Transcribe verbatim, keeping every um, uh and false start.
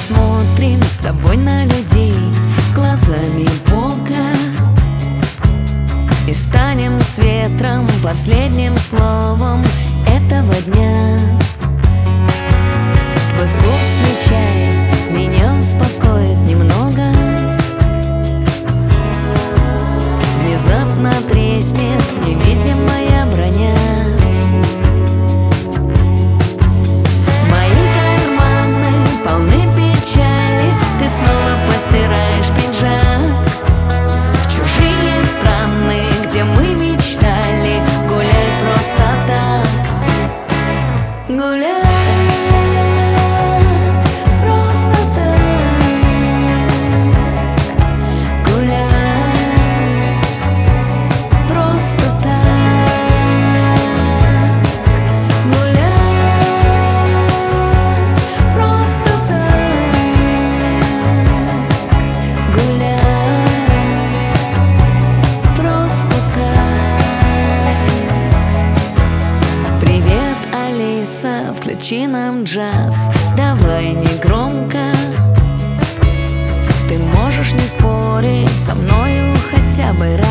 посмотрим с тобой на людей глазами Бога и станем с ветром последним словом этого дня. Твой вкусный чай меня успокоит немного. Внезапно треснет невидимая броня. Мои карманы полны печали, ты снова постираешь пиджак в чужие страны, где мы мечтали гулять просто так. Гулять. Включи нам джаз, давай не громко. Ты можешь не спорить со мною хотя бы раз.